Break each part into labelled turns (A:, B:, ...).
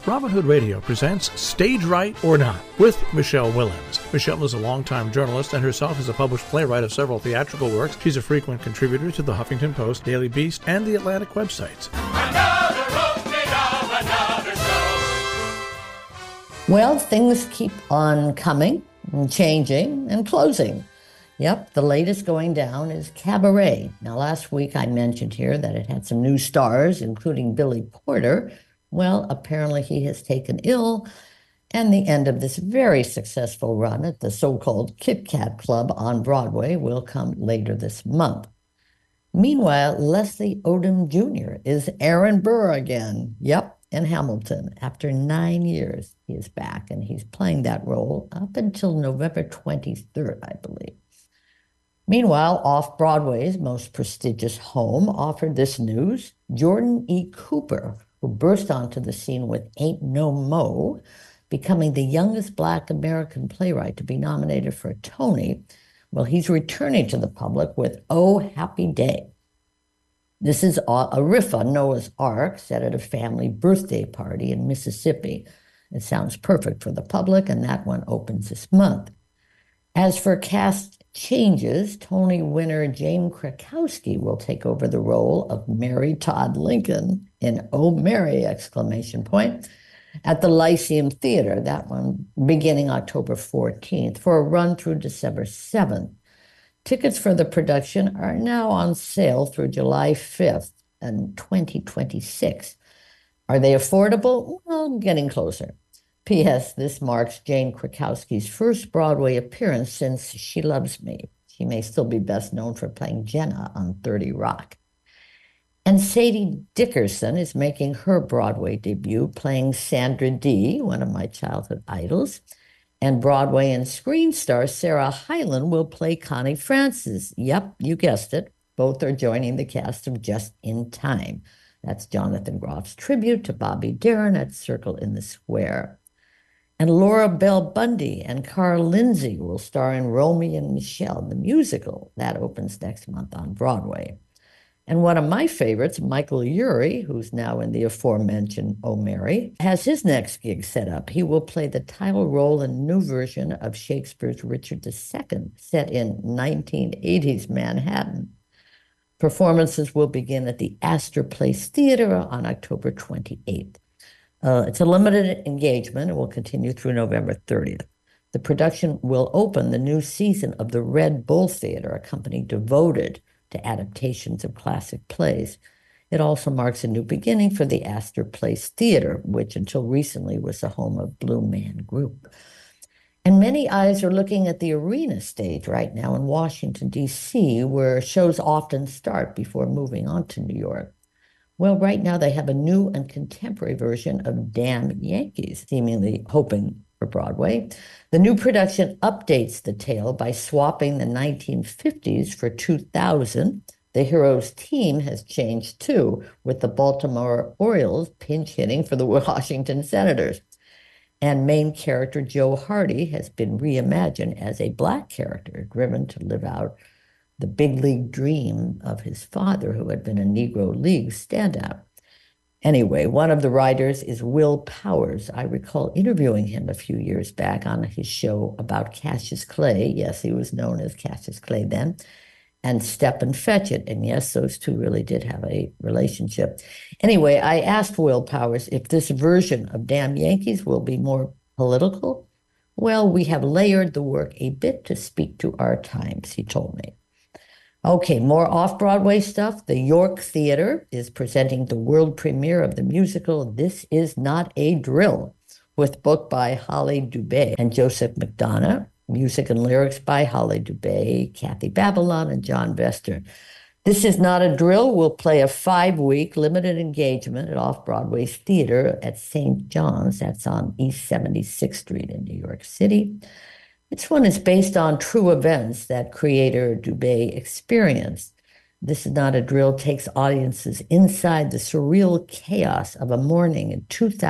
A: Robin Hood Radio presents Stage Right or Not with Michelle Willens. Michelle is a longtime journalist and herself is a published playwright of several theatrical works. She's a frequent contributor to the Huffington Post, Daily Beast, and the Atlantic websites.
B: Well, things keep on coming and changing and closing. Yep, the latest going down is Cabaret. Now, last week I mentioned here that it had some new stars, including Billy Porter. Well, apparently he has taken ill, and the end of this very successful run at the so-called Kit Kat Club on Broadway will come later this month. Meanwhile, Leslie Odom Jr. is Aaron Burr again. Yep, in Hamilton. After 9 years, he is back, and he's playing that role up until November 23rd, I believe. Meanwhile, off-Broadway's most prestigious home offered this news. Jordan E. Cooper, who burst onto the scene with Ain't No Mo, becoming the youngest Black American playwright to be nominated for a Tony. Well, he's returning to the public with Oh Happy Day. This is a riff on Noah's Ark set at a family birthday party in Mississippi. It sounds perfect for the public, and that one opens this month. As for cast changes, Tony winner Jane Krakowski will take over the role of Mary Todd Lincoln in Oh Mary! At the Lyceum Theater, that one beginning October 14th, for a run through December 7th. Tickets for the production are now on sale through July 5th and 2026. Are they affordable? Well, getting closer. P.S. This marks Jane Krakowski's first Broadway appearance since She Loves Me. She may still be best known for playing Jenna on 30 Rock. And Sadie Dickerson is making her Broadway debut playing Sandra Dee, one of my childhood idols. And Broadway and screen star Sarah Hyland will play Connie Francis. Yep, you guessed it. Both are joining the cast of Just in Time. That's Jonathan Groff's tribute to Bobby Darin at Circle in the Square. And Laura Bell Bundy and Carl Lindsay will star in Romy and Michelle, the musical. That opens next month on Broadway. And one of my favorites, Michael Urie, who's now in the aforementioned Oh Mary, has his next gig set up. He will play the title role in a new version of Shakespeare's Richard II, set in 1980s Manhattan. Performances will begin at the Astor Place Theater on October 28th. It's a limited engagement and will continue through November 30th. The production will open the new season of the Red Bull Theater, a company devoted to adaptations of classic plays. It also marks a new beginning for the Astor Place Theater, which until recently was the home of Blue Man Group. And many eyes are looking at the Arena stage right now in Washington, D.C., where shows often start before moving on to New York. Well, right now they have a new and contemporary version of Damn Yankees, seemingly hoping for Broadway. The new production updates the tale by swapping the 1950s for 2000. The hero's team has changed too, with the Baltimore Orioles pinch hitting for the Washington Senators. And main character Joe Hardy has been reimagined as a Black character, driven to live out the big league dream of his father, who had been a Negro League standout. Anyway, one of the writers is Will Powers. I recall interviewing him a few years back on his show about Cassius Clay. Yes, he was known as Cassius Clay then. And Stepin Fetchit. And yes, those two really did have a relationship. Anyway, I asked Will Powers if this version of Damn Yankees will be more political. Well, we have layered the work a bit to speak to our times, he told me. Okay, more off-Broadway stuff. The York Theater is presenting the world premiere of the musical This Is Not a Drill, with book by Holly Dubé and Joseph McDonough, music and lyrics by Holly Dubé, Kathy Babylon, and John Vester. This Is Not a Drill will play a 5-week limited engagement at Off-Broadway's theater at St. John's. That's on East 76th Street in New York City. This one is based on true events that creator Dubé experienced. This Is Not a Drill takes audiences inside the surreal chaos of a morning in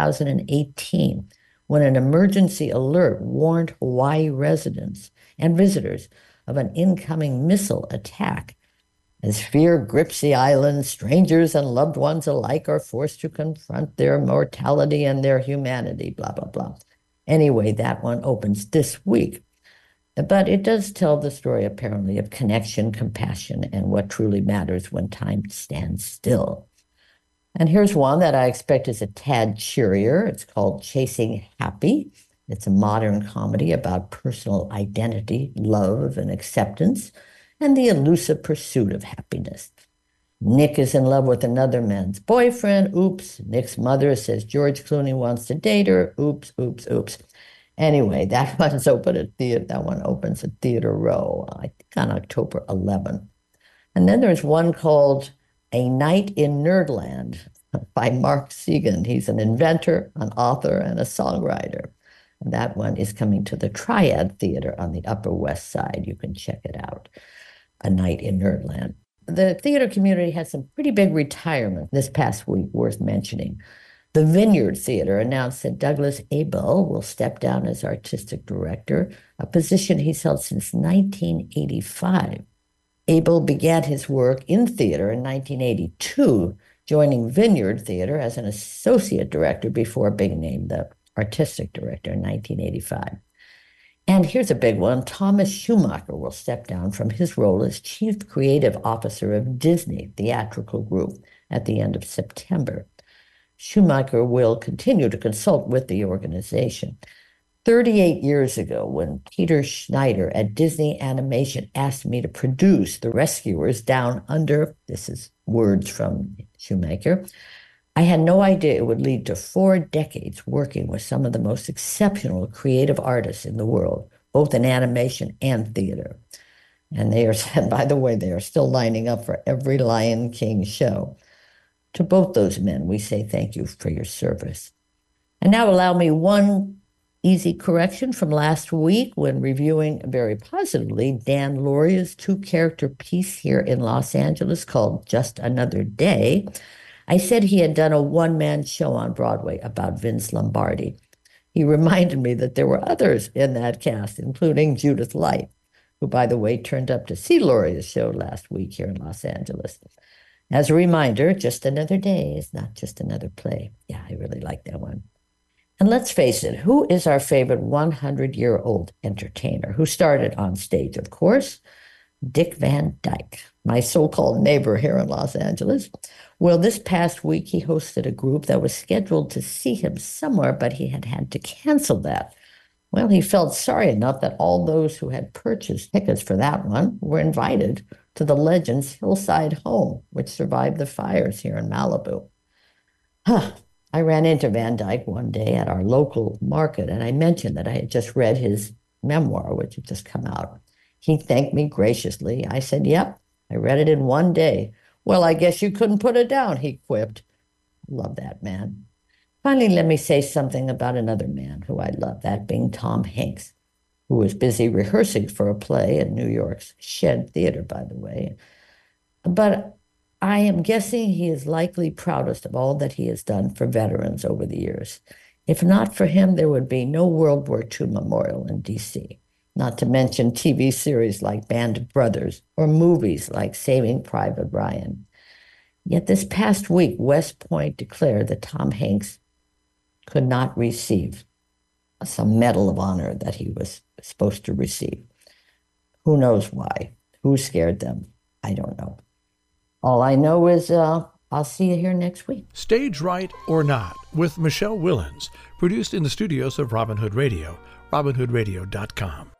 B: 2018 when an emergency alert warned Hawaii residents and visitors of an incoming missile attack. As fear grips the island, strangers and loved ones alike are forced to confront their mortality and their humanity, blah, blah, blah. Anyway, that one opens this week. But it does tell the story, apparently, of connection, compassion, and what truly matters when time stands still. And here's one that I expect is a tad cheerier. It's called Chasing Happy. It's a modern comedy about personal identity, love, and acceptance, and the elusive pursuit of happiness. Nick is in love with another man's boyfriend. Oops. Nick's mother says George Clooney wants to date her. Oops, oops, oops. Anyway, that one's open at theater. That one opens at Theater Row, I think on October 11th. And then there's one called A Night in Nerdland by Mark Segan. He's an inventor, an author, and a songwriter. And that one is coming to the Triad Theater on the Upper West Side. You can check it out. A Night in Nerdland. The theater community had some pretty big retirement this past week, worth mentioning. The Vineyard Theater announced that Douglas Abel will step down as artistic director, a position he's held since 1985. Abel began his work in theater in 1982, joining Vineyard Theater as an associate director before being named the artistic director in 1985. And here's a big one. Thomas Schumacher will step down from his role as chief creative officer of Disney Theatrical Group at the end of September. Schumacher will continue to consult with the organization. 38 years ago, when Peter Schneider at Disney Animation asked me to produce The Rescuers Down Under, this is words from Schumacher, I had no idea it would lead to 4 decades working with some of the most exceptional creative artists in the world, both in animation and theater. And they are, by the way, they are still lining up for every Lion King show. To both those men, we say thank you for your service. And now allow me one easy correction from last week when reviewing very positively Dan Lauria's 2-character piece here in Los Angeles called Just Another Day. I said he had done a one-man show on Broadway about Vince Lombardi. He reminded me that there were others in that cast, including Judith Light, who, by the way, turned up to see Lauria's show last week here in Los Angeles. As a reminder, Just Another Day is not just another play. Yeah, I really like that one. And let's face it, who is our favorite 100-year-old entertainer who started on stage, of course? Dick Van Dyke, my so-called neighbor here in Los Angeles. Well, this past week, he hosted a group that was scheduled to see him somewhere, but he had to cancel that. Well, he felt sorry enough that all those who had purchased tickets for that one were invited to the Legends Hillside Home, which survived the fires here in Malibu. I ran into Van Dyke one day at our local market, and I mentioned that I had just read his memoir, which had just come out. He thanked me graciously. I said, yep, I read it in one day. Well, I guess you couldn't put it down, he quipped. Love that man. Finally, let me say something about another man who I love, that being Tom Hanks, who was busy rehearsing for a play at New York's Shed Theater, by the way. But I am guessing he is likely proudest of all that he has done for veterans over the years. If not for him, there would be no World War II memorial in D.C., not to mention TV series like Band of Brothers or movies like Saving Private Ryan. Yet this past week, West Point declared that Tom Hanks could not receive some medal of honor that he was supposed to receive. Who knows why? Who scared them? I don't know. All I know is I'll see you here next week.
A: Stage Right or Not with Michelle Willens, produced in the studios of Robin Hood Radio, robinhoodradio.com.